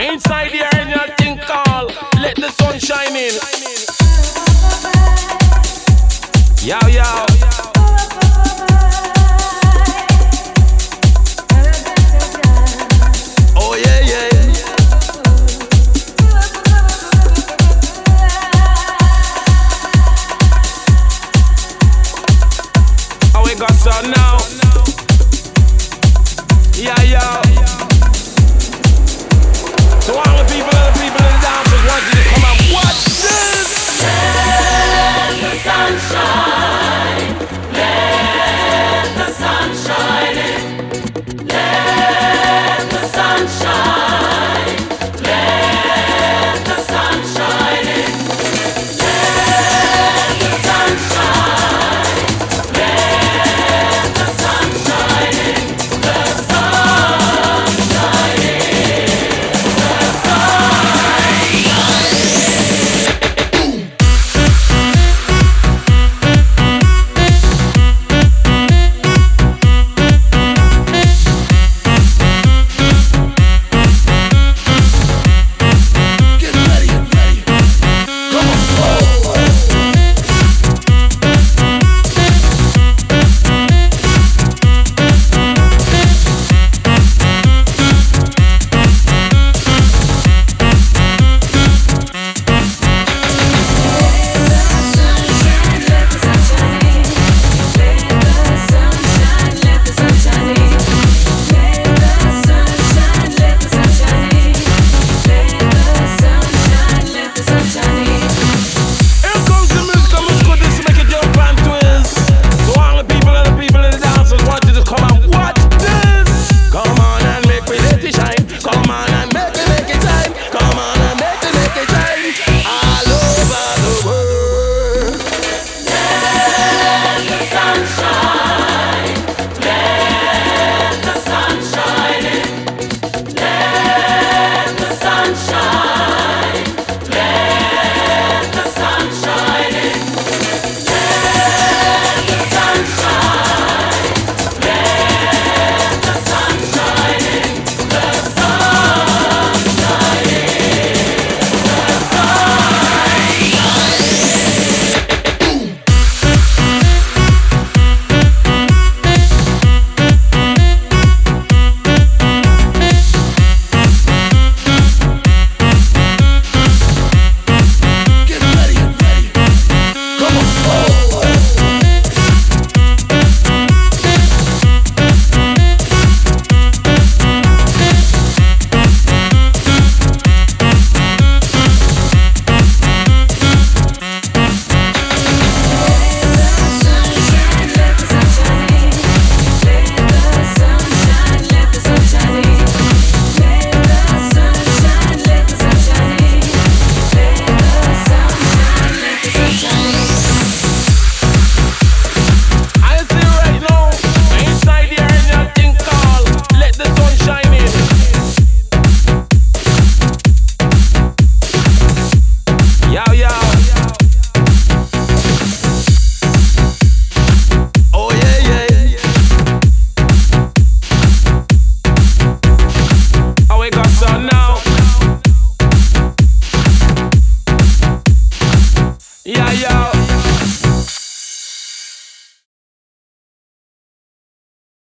Inside the original thing called Let the Sun Shine In. Yo, yo. Oh, yeah, yeah. Oh, we got some now. Yeah, yeah. So all the people in the dancers want you to come and watch this. Let the sun shine. Let the sun shine in. Let the sun shine. Let the sun shine in. Let the sun shine. Let the sun shine in. The sun shine in. Yeah, yeah.